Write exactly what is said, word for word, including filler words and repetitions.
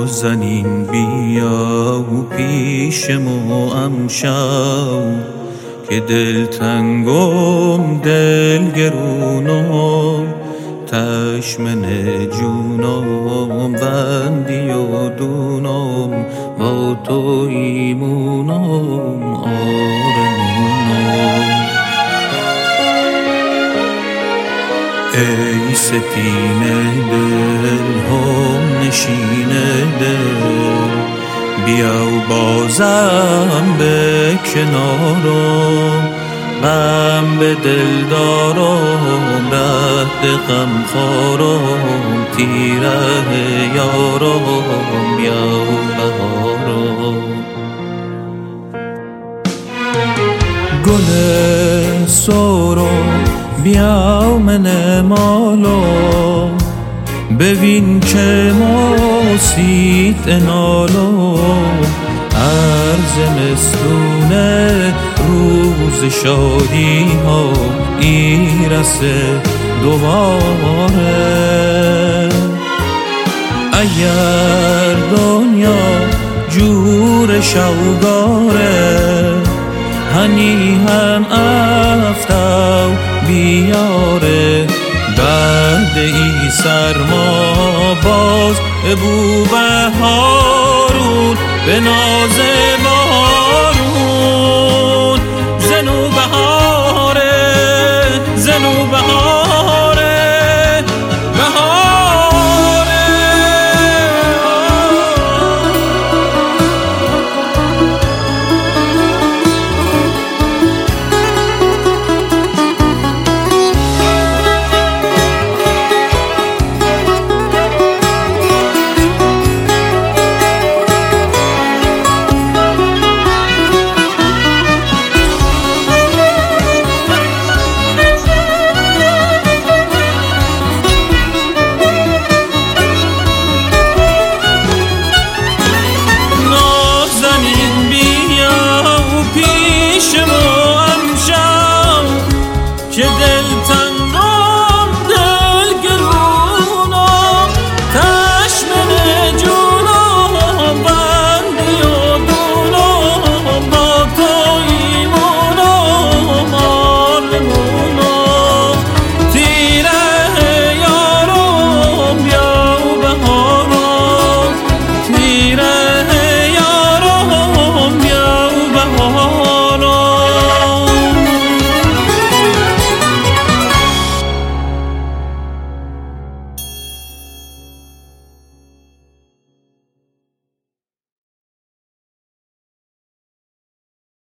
نازنین بیا پیش ما امشب که دلتنگم دلگرونم تشمن جونم بندی و دونم با تو ایمونم آرمونم. ای ستینه دل هم نشینه دل بیا و بازم به کنارم غم به دل دارم رد غم خارم تیره یارم بیا و بهارم. گل سرم بیا من مالو ببین که موسیت انالو عرض مستونه روز شادی ها ایرسه دوباره. اگر دنیا جور شوگاره هنی هم افتو بیاره بعد ای سرما باز ابو بهارون به ناز ما